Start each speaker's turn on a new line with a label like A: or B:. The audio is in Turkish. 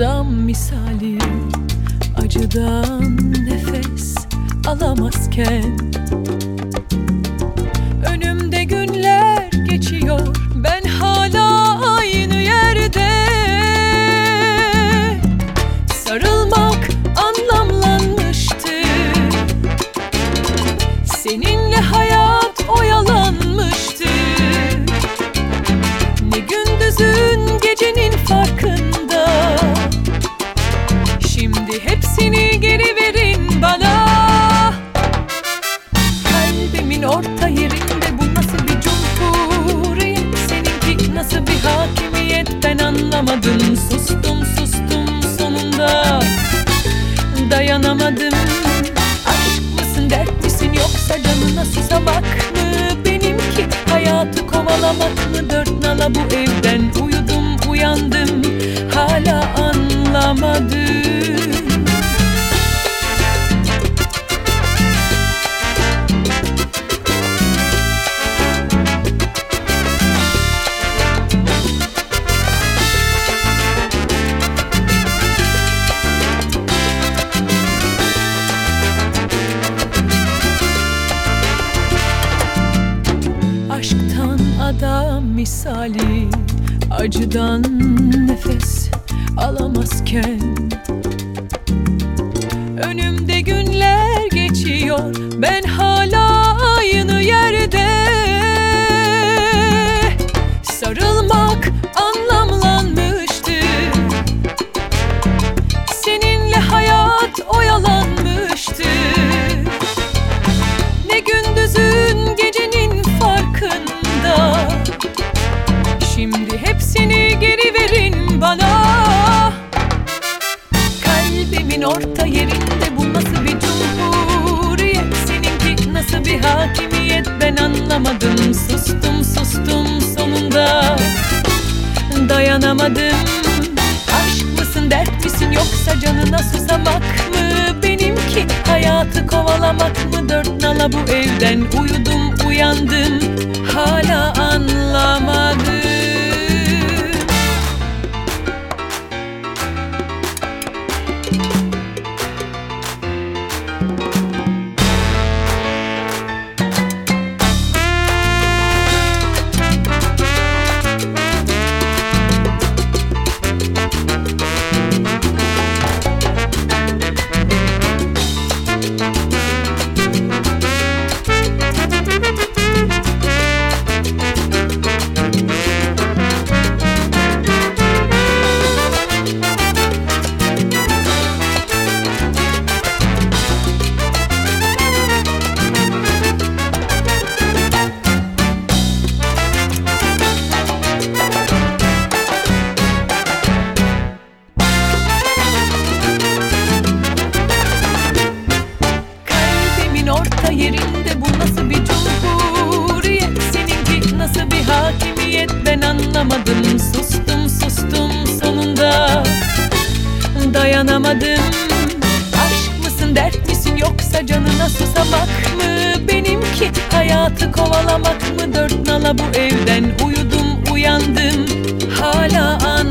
A: adam misali, acıdan nefes alamazken önümde günler geçiyor, ben hala aynı yerde. Sarılmak anlamlanmıştı, seninle hayat oyalanmıştı. Ne gündüzün gecenin farkında, şimdi hepsini geri verin bana. Kalbimin orta yerinde bu nasıl bir cumhuriyet, seninki nasıl bir hakimiyet, ben anlamadım. Sustum sustum sonunda, dayanamadım. Aşk mısın, dert misin, yoksa canına susamak mı? Benimki hayatı kovalamak mı? Dört nala bu evden uyudum uyandım, hala anlamadım. Aşktan adam misali, acıdan nefes alamazken önümde günler geçiyor, ben hala aynı yerde. Sarılmak anlamlanmıştı, seninle hayat oyalanmıştı. Ne gündüzün gecenin farkında, şimdi hepsini geri verin bana. Kalbimin orta yerinde bu nasıl bir cumhuriyet, seninki nasıl bir hakimiyet, ben anlamadım. Sustum sustum sonunda, dayanamadım. Aşk mısın, dert misin, yoksa canına susamak mı? Benimki hayatı kovalamak mı? Dört nala bu evden uyudum uyandım, hala anlamadım. Orta yerinde bu nasıl bir cumhuriyet, seninki nasıl bir hakimiyet, ben anlamadım. Sustum sustum sonunda, dayanamadım. Aşk mısın, dert misin, yoksa canına susamak mı? Benimki hayatı kovalamak mı? Dört nala bu evden uyudum uyandım, hala